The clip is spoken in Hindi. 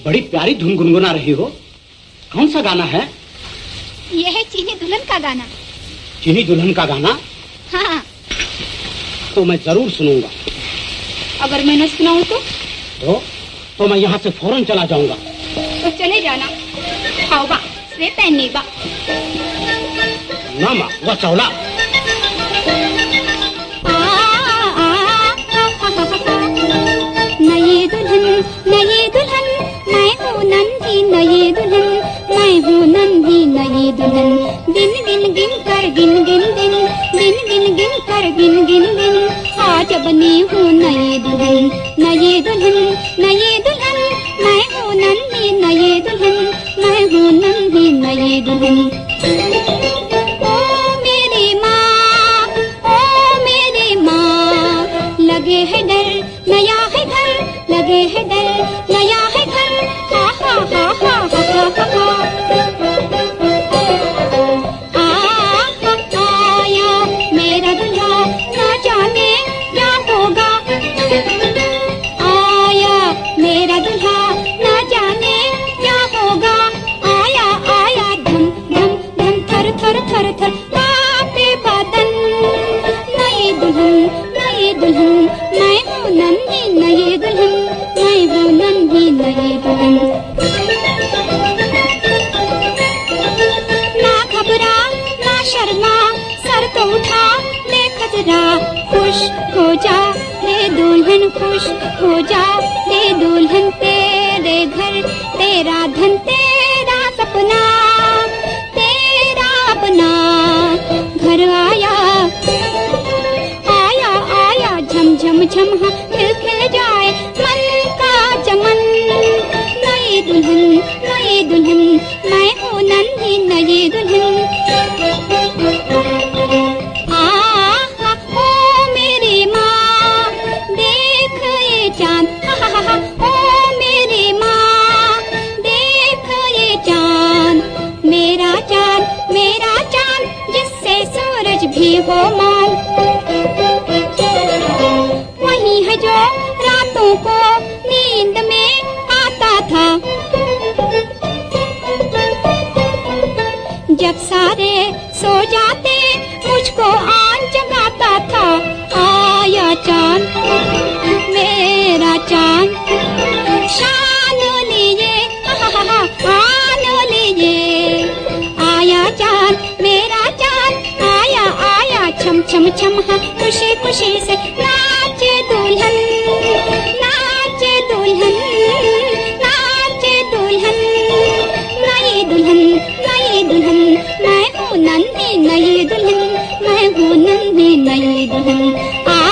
बड़ी प्यारी धुन गुनगुना रही हो। कौन सा गाना है? यह है चीनी दुल्हन का गाना। चीनी दुल्हन का गाना? हाँ। तो मैं जरूर सुनूंगा। अगर मैं न सुनाऊं तो मैं यहाँ से फौरन चला जाऊंगा। तो चले जाना। खाओ बा, से पहननी बा। ना माँ, वह चौला। नई दुल्हन मैं हूँ नन्ही नई दुल्हन, मैं हूँ नन्ही नई दुल्हन। गिन गिन गिन कर गिन गिन गिन, गिन गिन गिन कर गिन गिन गिन, आज बनी हूँ नई दुल्हन। नई दुल्हन मैं हूँ नन्ही नई दुल्हन, मैं हूँ नन्ही नई दुल्हन। ओ मेरी माँ लगे है डर नया है घर, लगे है डर नया है घर। हा हा हा हा हा हा हा। आया मेरा दूल्हा न जाने क्या होगा। आया मेरा दूल्हा न जाने क्या होगा। आया आया धम धम धम थर थर थर थर कांपे बदन। नई दुल्हन मैं हूँ नन्ही नई दुल्हन, मैं हूँ नन्ही नई दुल्हन। ना घबरा ना शर्मा, सर तो उठा देख जरा। खुश हो जा रे दुल्हन, खुश हो जा रे दुल्हन। तेरे घर तेरा धन तेरा सपना, तेरा अपना घर आया। आया आया झम झम झम हाँ खिल खिल जाए मन का चमन। नई दुल्हन मैं हूँ नन्ही नई दुल्हन। ओ मेरी माँ देख ये चांद, ओ मेरी माँ देख ये चांद। मेरा चांद जिससे सूरज भी हो मान। वही है जो रातों को नींद में आता था, जब सारे सो जाते मुझको आन जगाता था। आया चांद मेरा चांद, शान लीजिए आन लीजिए। आया चांद मेरा चांद, आया आया छम छम छम हाँ खुशी खुशी से नाचे दुल्हन, नाचे दुल्हन, नाचे दुल्हन। नई दुल्हन मैं हूँ नन्ही नई दुल्हन, मैं हूँ नन्ही नई दुल्हन।